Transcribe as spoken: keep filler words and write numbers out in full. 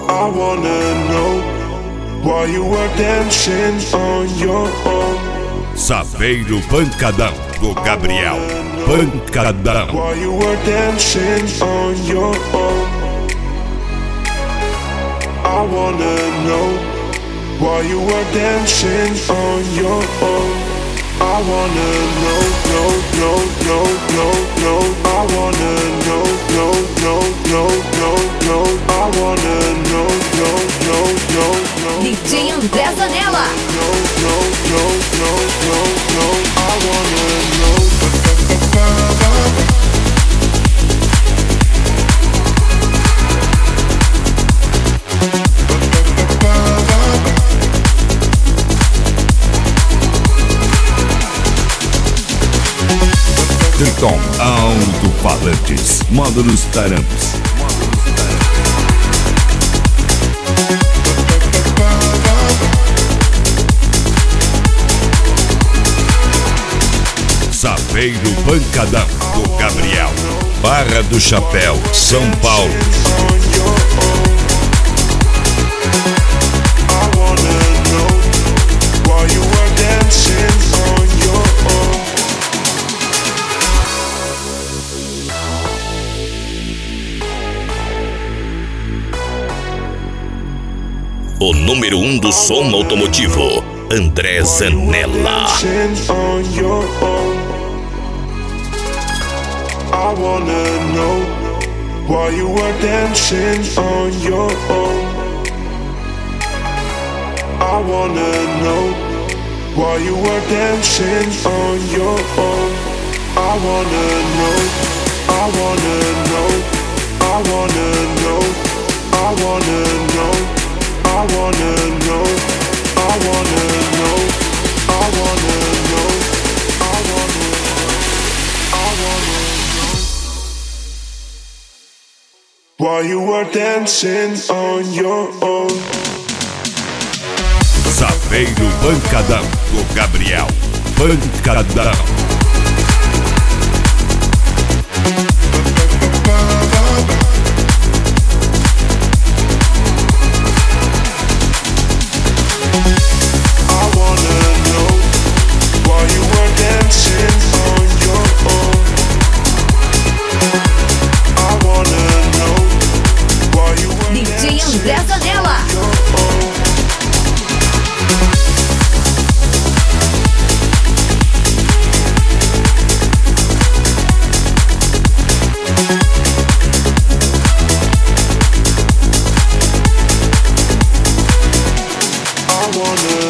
I wanna know why you were dancing on your own. Saveiro Pancadão, do Gabriel Pancadão. Why you were dancing on your own. I wanna know why you were dancing on your own. I wanna know, no, no, no, no, no. I wanna know, no, no, no, no, no. I wanna know, no, no, no, no. D J André Zanella. No, no, no, no, no, no. I wanna know. Triton Alto-Falantes, módulos Tarampos. Saveiro Pancadão, do Gabriel, Barra do Chapéu, São Paulo. O número um do som automotivo, André Zanella. I wanna know why you were dancing on your own. I wanna know why you were dancing on your own. I wanna know, I wanna know, I wanna know, I wanna know. I wanna know, I wanna know, I wanna know, I wanna know, I wanna know why you were dancing on your own. Saveiro Pancadão, do Gabriel Pancadão. André Zanella. I wanna